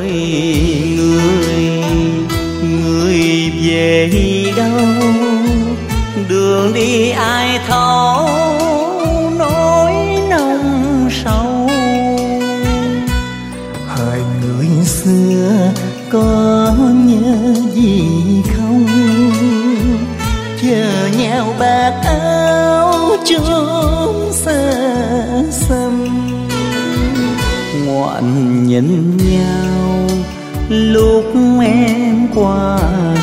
ơi người, người về đâu? Đường đi ai thấu nỗi nồng sâu. Hỡi người xưa có nhớ gì không? Chờ nhau bạc áo chốn xa xăm. Ngoạn nhìn nhau lúc em qua